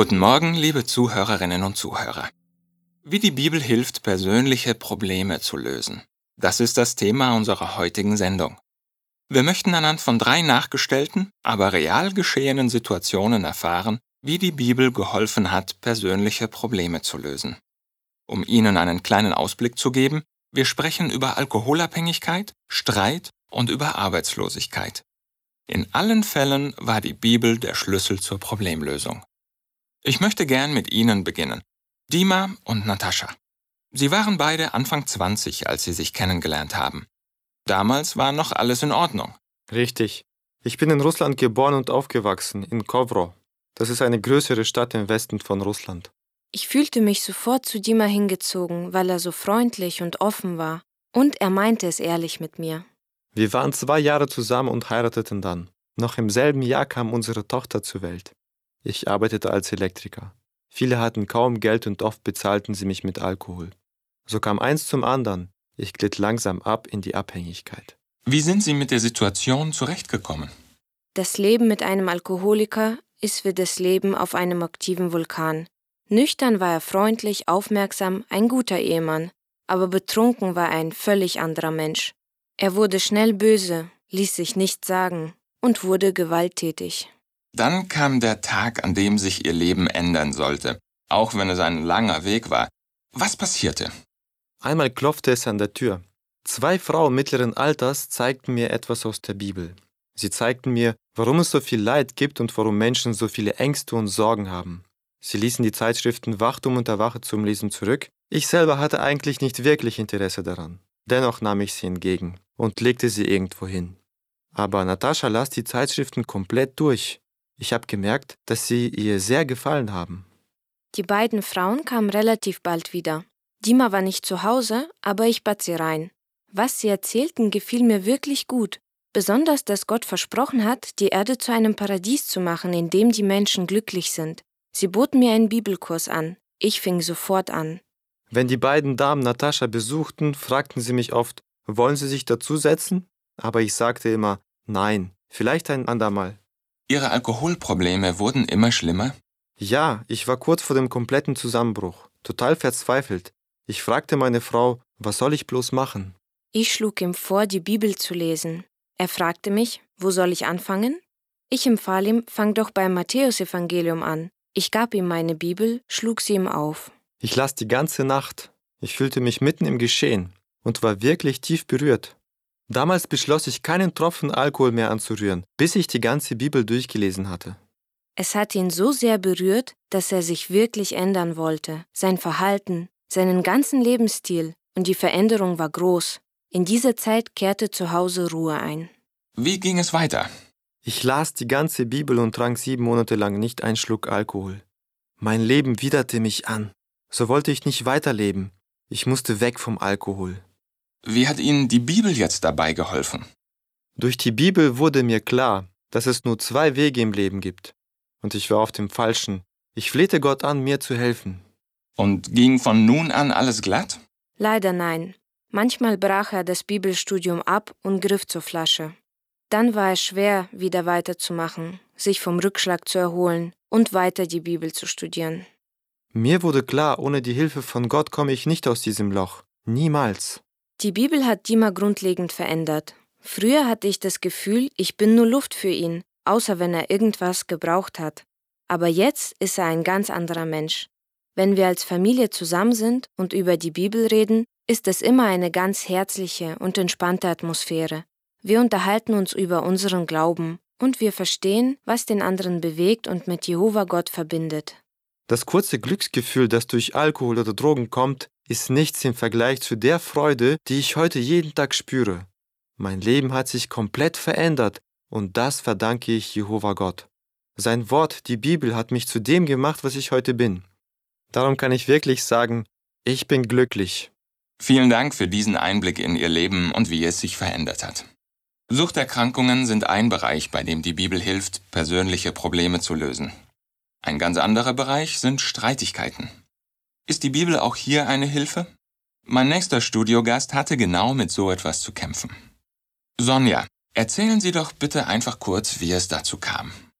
Guten Morgen, liebe Zuhörerinnen und Zuhörer. Wie die Bibel hilft, persönliche Probleme zu lösen. Das ist das Thema unserer heutigen Sendung. Wir möchten anhand von 3 nachgestellten, aber real geschehenen Situationen erfahren, wie die Bibel geholfen hat, persönliche Probleme zu lösen. Um Ihnen einen kleinen Ausblick zu geben, wir sprechen über Alkoholabhängigkeit, Streit und über Arbeitslosigkeit. In allen Fällen war die Bibel der Schlüssel zur Problemlösung. Ich möchte gern mit Ihnen beginnen. Dima und Natascha. Sie waren beide Anfang 20, als sie sich kennengelernt haben. Damals war noch alles in Ordnung. Richtig. Ich bin in Russland geboren und aufgewachsen, in Kovro. Das ist eine größere Stadt im Westen von Russland. Ich fühlte mich sofort zu Dima hingezogen, weil er so freundlich und offen war. Und er meinte es ehrlich mit mir. Wir waren 2 Jahre zusammen und heirateten dann. Noch im selben Jahr kam unsere Tochter zur Welt. Ich arbeitete als Elektriker. Viele hatten kaum Geld und oft bezahlten sie mich mit Alkohol. So kam eins zum anderen. Ich glitt langsam ab in die Abhängigkeit. Wie sind Sie mit der Situation zurechtgekommen? Das Leben mit einem Alkoholiker ist wie das Leben auf einem aktiven Vulkan. Nüchtern war er freundlich, aufmerksam, ein guter Ehemann. Aber betrunken war er ein völlig anderer Mensch. Er wurde schnell böse, ließ sich nichts sagen und wurde gewalttätig. Dann kam der Tag, an dem sich Ihr Leben ändern sollte, auch wenn es ein langer Weg war. Was passierte? Einmal klopfte es an der Tür. 2 Frauen mittleren Alters zeigten mir etwas aus der Bibel. Sie zeigten mir, warum es so viel Leid gibt und warum Menschen so viele Ängste und Sorgen haben. Sie ließen die Zeitschriften Wachtum und Erwache zum Lesen zurück. Ich selber hatte eigentlich nicht wirklich Interesse daran. Dennoch nahm ich sie entgegen und legte sie irgendwo hin. Aber Natascha las die Zeitschriften komplett durch. Ich habe gemerkt, dass sie ihr sehr gefallen haben. Die beiden Frauen kamen relativ bald wieder. Dima war nicht zu Hause, aber ich bat sie rein. Was sie erzählten, gefiel mir wirklich gut. Besonders, dass Gott versprochen hat, die Erde zu einem Paradies zu machen, in dem die Menschen glücklich sind. Sie boten mir einen Bibelkurs an. Ich fing sofort an. Wenn die beiden Damen Natascha besuchten, fragten sie mich oft, wollen sie sich dazusetzen? Aber ich sagte immer, nein, vielleicht ein andermal. Ihre Alkoholprobleme wurden immer schlimmer? Ja, ich war kurz vor dem kompletten Zusammenbruch, total verzweifelt. Ich fragte meine Frau, was soll ich bloß machen? Ich schlug ihm vor, die Bibel zu lesen. Er fragte mich, wo soll ich anfangen? Ich empfahl ihm, fang doch beim Matthäusevangelium an. Ich gab ihm meine Bibel, schlug sie ihm auf. Ich las die ganze Nacht. Ich fühlte mich mitten im Geschehen und war wirklich tief berührt. Damals beschloss ich, keinen Tropfen Alkohol mehr anzurühren, bis ich die ganze Bibel durchgelesen hatte. Es hat ihn so sehr berührt, dass er sich wirklich ändern wollte. Sein Verhalten, seinen ganzen Lebensstil, und die Veränderung war groß. In dieser Zeit kehrte zu Hause Ruhe ein. Wie ging es weiter? Ich las die ganze Bibel und trank 7 Monate lang nicht einen Schluck Alkohol. Mein Leben widerte mich an. So wollte ich nicht weiterleben. Ich musste weg vom Alkohol. Wie hat Ihnen die Bibel jetzt dabei geholfen? Durch die Bibel wurde mir klar, dass es nur 2 Wege im Leben gibt. Und ich war auf dem falschen. Ich flehte Gott an, mir zu helfen. Und ging von nun an alles glatt? Leider nein. Manchmal brach er das Bibelstudium ab und griff zur Flasche. Dann war es schwer, wieder weiterzumachen, sich vom Rückschlag zu erholen und weiter die Bibel zu studieren. Mir wurde klar, ohne die Hilfe von Gott komme ich nicht aus diesem Loch. Niemals. Die Bibel hat Dima grundlegend verändert. Früher hatte ich das Gefühl, ich bin nur Luft für ihn, außer wenn er irgendwas gebraucht hat. Aber jetzt ist er ein ganz anderer Mensch. Wenn wir als Familie zusammen sind und über die Bibel reden, ist es immer eine ganz herzliche und entspannte Atmosphäre. Wir unterhalten uns über unseren Glauben und wir verstehen, was den anderen bewegt und mit Jehova Gott verbindet. Das kurze Glücksgefühl, das durch Alkohol oder Drogen kommt, ist nichts im Vergleich zu der Freude, die ich heute jeden Tag spüre. Mein Leben hat sich komplett verändert und das verdanke ich Jehova Gott. Sein Wort, die Bibel, hat mich zu dem gemacht, was ich heute bin. Darum kann ich wirklich sagen, ich bin glücklich. Vielen Dank für diesen Einblick in Ihr Leben und wie es sich verändert hat. Suchterkrankungen sind ein Bereich, bei dem die Bibel hilft, persönliche Probleme zu lösen. Ein ganz anderer Bereich sind Streitigkeiten. Ist die Bibel auch hier eine Hilfe? Mein nächster Studiogast hatte genau mit so etwas zu kämpfen. Sonja, erzählen Sie doch bitte einfach kurz, wie es dazu kam.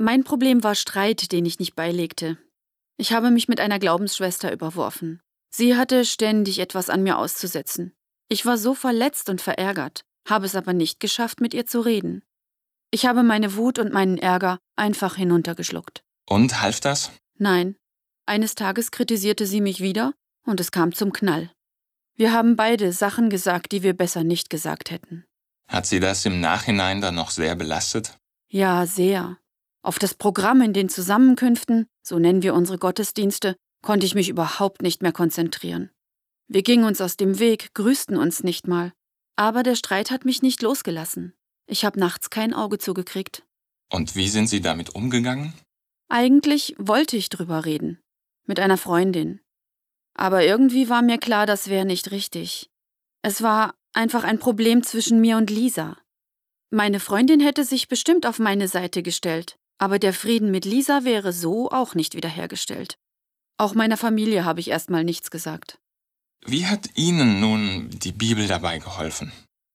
Mein Problem war Streit, den ich nicht beilegte. Ich habe mich mit einer Glaubensschwester überworfen. Sie hatte ständig etwas an mir auszusetzen. Ich war so verletzt und verärgert, habe es aber nicht geschafft, mit ihr zu reden. Ich habe meine Wut und meinen Ärger einfach hinuntergeschluckt. Und half das? Nein. Eines Tages kritisierte sie mich wieder und es kam zum Knall. Wir haben beide Sachen gesagt, die wir besser nicht gesagt hätten. Hat Sie das im Nachhinein dann noch sehr belastet? Ja, sehr. Auf das Programm in den Zusammenkünften, so nennen wir unsere Gottesdienste, konnte ich mich überhaupt nicht mehr konzentrieren. Wir gingen uns aus dem Weg, grüßten uns nicht mal. Aber der Streit hat mich nicht losgelassen. Ich habe nachts kein Auge zugekriegt. Und wie sind Sie damit umgegangen? Eigentlich wollte ich drüber reden. Mit einer Freundin. Aber irgendwie war mir klar, das wäre nicht richtig. Es war einfach ein Problem zwischen mir und Lisa. Meine Freundin hätte sich bestimmt auf meine Seite gestellt, aber der Frieden mit Lisa wäre so auch nicht wiederhergestellt. Auch meiner Familie habe ich erstmal nichts gesagt. Wie hat Ihnen nun die Bibel dabei geholfen?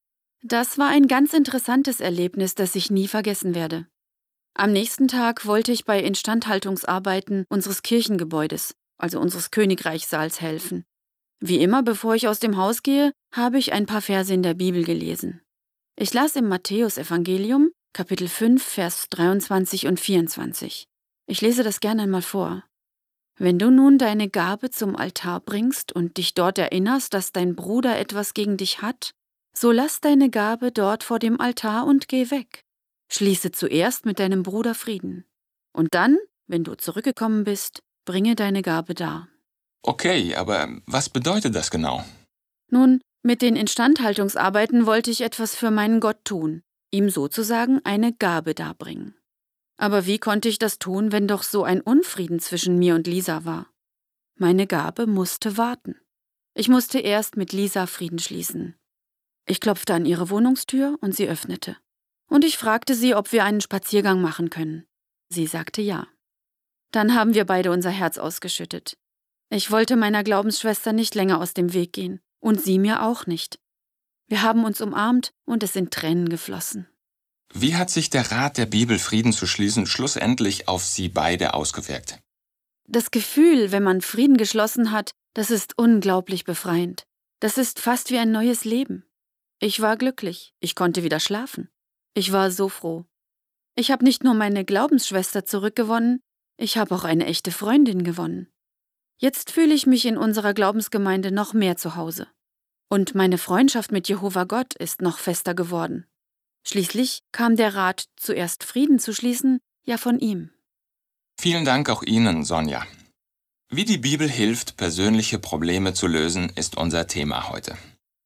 Das war ein ganz interessantes Erlebnis, das ich nie vergessen werde. Am nächsten Tag wollte ich bei Instandhaltungsarbeiten unseres Kirchengebäudes, also unseres Königreichssaals, helfen. Wie immer, bevor ich aus dem Haus gehe, habe ich ein paar Verse in der Bibel gelesen. Ich las im Matthäusevangelium, Kapitel 5, Vers 23 und 24. Ich lese das gerne einmal vor. Wenn du nun deine Gabe zum Altar bringst und dich dort erinnerst, dass dein Bruder etwas gegen dich hat, so lass deine Gabe dort vor dem Altar und geh weg. Schließe zuerst mit deinem Bruder Frieden. Und dann, wenn du zurückgekommen bist, bringe deine Gabe dar. Okay, aber was bedeutet das genau? Nun, mit den Instandhaltungsarbeiten wollte ich etwas für meinen Gott tun, ihm sozusagen eine Gabe darbringen. Aber wie konnte ich das tun, wenn doch so ein Unfrieden zwischen mir und Lisa war? Meine Gabe musste warten. Ich musste erst mit Lisa Frieden schließen. Ich klopfte an ihre Wohnungstür und sie öffnete. Und ich fragte sie, ob wir einen Spaziergang machen können. Sie sagte ja. Dann haben wir beide unser Herz ausgeschüttet. Ich wollte meiner Glaubensschwester nicht länger aus dem Weg gehen und sie mir auch nicht. Wir haben uns umarmt und es sind Tränen geflossen. Wie hat sich der Rat der Bibel, Frieden zu schließen, schlussendlich auf Sie beide ausgewirkt? Das Gefühl, wenn man Frieden geschlossen hat, das ist unglaublich befreiend. Das ist fast wie ein neues Leben. Ich war glücklich, ich konnte wieder schlafen. Ich war so froh. Ich habe nicht nur meine Glaubensschwester zurückgewonnen, ich habe auch eine echte Freundin gewonnen. Jetzt fühle ich mich in unserer Glaubensgemeinde noch mehr zu Hause. Und meine Freundschaft mit Jehova Gott ist noch fester geworden. Schließlich kam der Rat, zuerst Frieden zu schließen, ja von ihm. Vielen Dank auch Ihnen, Sonja. Wie die Bibel hilft, persönliche Probleme zu lösen, ist unser Thema heute.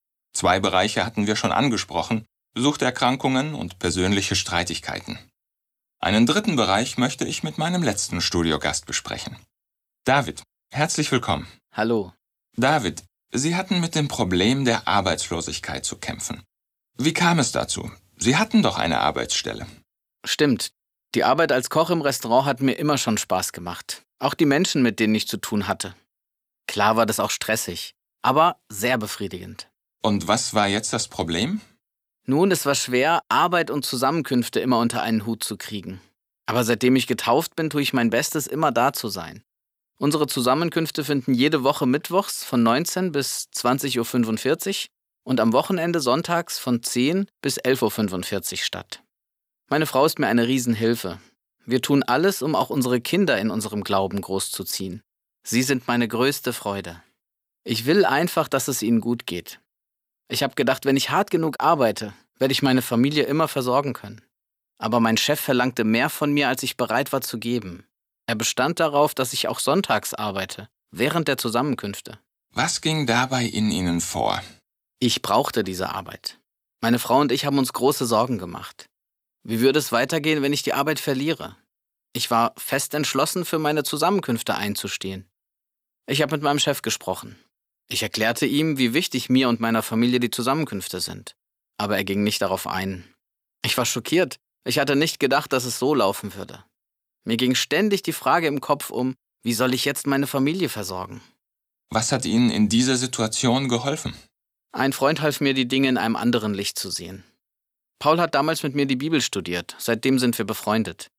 2 Bereiche hatten wir schon angesprochen: Suchterkrankungen und persönliche Streitigkeiten. Einen 3. Bereich möchte ich mit meinem letzten Studiogast besprechen. David, herzlich willkommen. Hallo. David, Sie hatten mit dem Problem der Arbeitslosigkeit zu kämpfen. Wie kam es dazu? Sie hatten doch eine Arbeitsstelle. Stimmt. Die Arbeit als Koch im Restaurant hat mir immer schon Spaß gemacht. Auch die Menschen, mit denen ich zu tun hatte. Klar war das auch stressig, aber sehr befriedigend. Und was war jetzt das Problem? Nun, es war schwer, Arbeit und Zusammenkünfte immer unter einen Hut zu kriegen. Aber seitdem ich getauft bin, tue ich mein Bestes, immer da zu sein. Unsere Zusammenkünfte finden jede Woche mittwochs von 19 bis 20:45 Uhr und am Wochenende sonntags von 10 bis 11:45 Uhr statt. Meine Frau ist mir eine Riesenhilfe. Wir tun alles, um auch unsere Kinder in unserem Glauben großzuziehen. Sie sind meine größte Freude. Ich will einfach, dass es ihnen gut geht. Ich habe gedacht, wenn ich hart genug arbeite, werde ich meine Familie immer versorgen können. Aber mein Chef verlangte mehr von mir, als ich bereit war zu geben. Er bestand darauf, dass ich auch sonntags arbeite, während der Zusammenkünfte. Was ging dabei in Ihnen vor? Ich brauchte diese Arbeit. Meine Frau und ich haben uns große Sorgen gemacht. Wie würde es weitergehen, wenn ich die Arbeit verliere? Ich war fest entschlossen, für meine Zusammenkünfte einzustehen. Ich habe mit meinem Chef gesprochen. Ich erklärte ihm, wie wichtig mir und meiner Familie die Zusammenkünfte sind. Aber er ging nicht darauf ein. Ich war schockiert. Ich hatte nicht gedacht, dass es so laufen würde. Mir ging ständig die Frage im Kopf um, wie soll ich jetzt meine Familie versorgen? Was hat Ihnen in dieser Situation geholfen? Ein Freund half mir, die Dinge in einem anderen Licht zu sehen. Paul hat damals mit mir die Bibel studiert. Seitdem sind wir befreundet.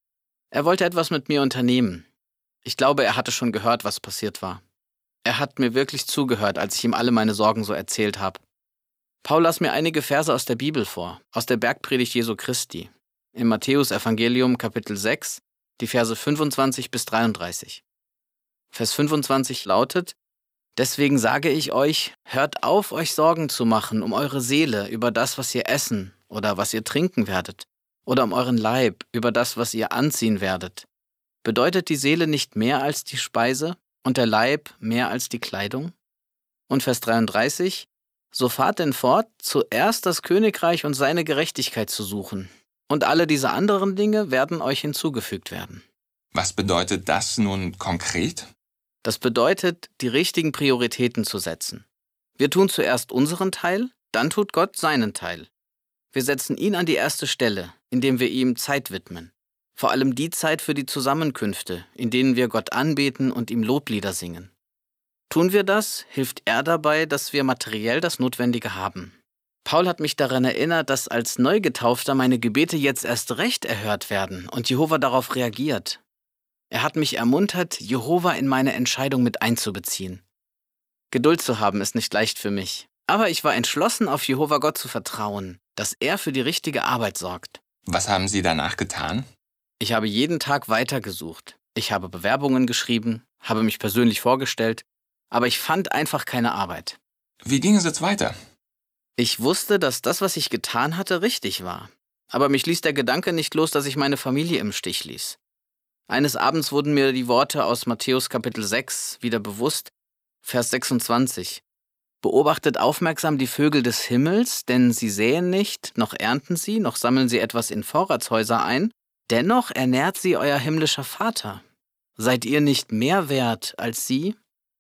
Er wollte etwas mit mir unternehmen. Ich glaube, er hatte schon gehört, was passiert war. Er hat mir wirklich zugehört, als ich ihm alle meine Sorgen so erzählt habe. Paul las mir einige Verse aus der Bibel vor, aus der Bergpredigt Jesu Christi, im Matthäus-Evangelium Kapitel 6, die Verse 25 bis 33. Vers 25 lautet: Deswegen sage ich euch, hört auf, euch Sorgen zu machen um eure Seele über das, was ihr essen oder was ihr trinken werdet, oder um euren Leib über das, was ihr anziehen werdet. Bedeutet die Seele nicht mehr als die Speise und der Leib mehr als die Kleidung? Und Vers 33: So fahrt denn fort, zuerst das Königreich und seine Gerechtigkeit zu suchen, und alle diese anderen Dinge werden euch hinzugefügt werden. Was bedeutet das nun konkret? Das bedeutet, die richtigen Prioritäten zu setzen. Wir tun zuerst unseren Teil, dann tut Gott seinen Teil. Wir setzen ihn an die erste Stelle, indem wir ihm Zeit widmen. Vor allem die Zeit für die Zusammenkünfte, in denen wir Gott anbeten und ihm Loblieder singen. Tun wir das, hilft er dabei, dass wir materiell das Notwendige haben. Paul hat mich daran erinnert, dass als Neugetaufter meine Gebete jetzt erst recht erhört werden und Jehova darauf reagiert. Er hat mich ermuntert, Jehova in meine Entscheidung mit einzubeziehen. Geduld zu haben ist nicht leicht für mich, aber ich war entschlossen, auf Jehova Gott zu vertrauen, dass er für die richtige Arbeit sorgt. Was haben Sie danach getan? Ich habe jeden Tag weitergesucht. Ich habe Bewerbungen geschrieben, habe mich persönlich vorgestellt, aber ich fand einfach keine Arbeit. Wie ging es jetzt weiter? Ich wusste, dass das, was ich getan hatte, richtig war. Aber mich ließ der Gedanke nicht los, dass ich meine Familie im Stich ließ. Eines Abends wurden mir die Worte aus Matthäus Kapitel 6 wieder bewusst, Vers 26. Beobachtet aufmerksam die Vögel des Himmels, denn sie säen nicht, noch ernten sie, noch sammeln sie etwas in Vorratshäuser ein. Dennoch ernährt sie euer himmlischer Vater. Seid ihr nicht mehr wert als sie?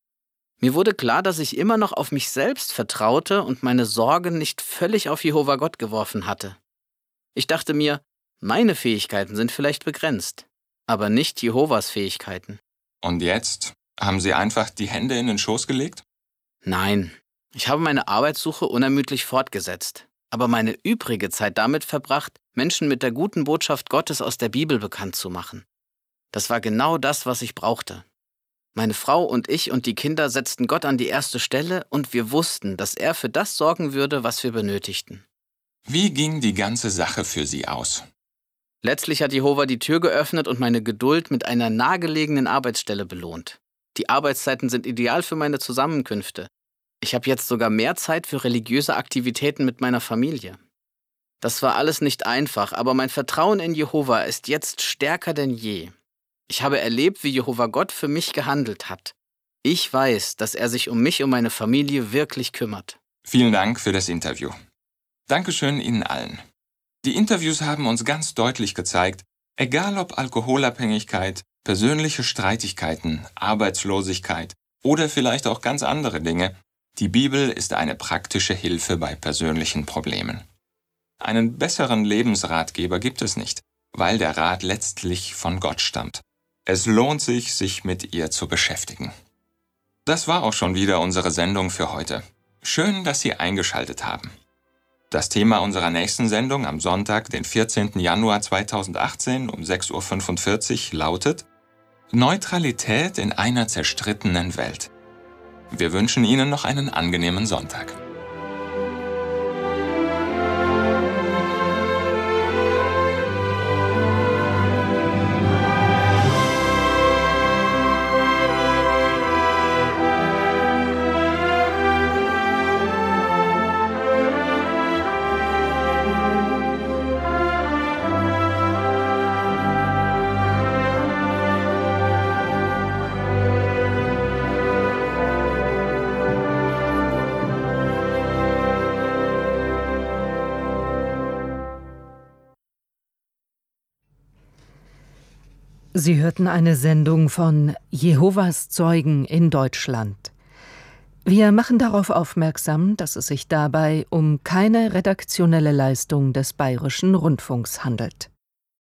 Mir wurde klar, dass ich immer noch auf mich selbst vertraute und meine Sorgen nicht völlig auf Jehova Gott geworfen hatte. Ich dachte mir, meine Fähigkeiten sind vielleicht begrenzt, aber nicht Jehovas Fähigkeiten. Und jetzt? Haben Sie einfach die Hände in den Schoß gelegt? Nein, ich habe meine Arbeitssuche unermüdlich fortgesetzt, aber meine übrige Zeit damit verbracht, Menschen mit der guten Botschaft Gottes aus der Bibel bekannt zu machen. Das war genau das, was ich brauchte. Meine Frau und ich und die Kinder setzten Gott an die erste Stelle und wir wussten, dass er für das sorgen würde, was wir benötigten. Wie ging die ganze Sache für Sie aus? Letztlich hat Jehova die Tür geöffnet und meine Geduld mit einer nahegelegenen Arbeitsstelle belohnt. Die Arbeitszeiten sind ideal für meine Zusammenkünfte. Ich habe jetzt sogar mehr Zeit für religiöse Aktivitäten mit meiner Familie. Das war alles nicht einfach, aber mein Vertrauen in Jehova ist jetzt stärker denn je. Ich habe erlebt, wie Jehova Gott für mich gehandelt hat. Ich weiß, dass er sich um mich und meine Familie wirklich kümmert. Vielen Dank für das Interview. Dankeschön Ihnen allen. Die Interviews haben uns ganz deutlich gezeigt, egal ob Alkoholabhängigkeit, persönliche Streitigkeiten, Arbeitslosigkeit oder vielleicht auch ganz andere Dinge, die Bibel ist eine praktische Hilfe bei persönlichen Problemen. Einen besseren Lebensratgeber gibt es nicht, weil der Rat letztlich von Gott stammt. Es lohnt sich, sich mit ihr zu beschäftigen. Das war auch schon wieder unsere Sendung für heute. Schön, dass Sie eingeschaltet haben. Das Thema unserer nächsten Sendung am Sonntag, den 14. Januar 2018 um 6:45 Uhr lautet Neutralität in einer zerstrittenen Welt. Wir wünschen Ihnen noch einen angenehmen Sonntag. Sie hörten eine Sendung von Jehovas Zeugen in Deutschland. Wir machen darauf aufmerksam, dass es sich dabei um keine redaktionelle Leistung des Bayerischen Rundfunks handelt.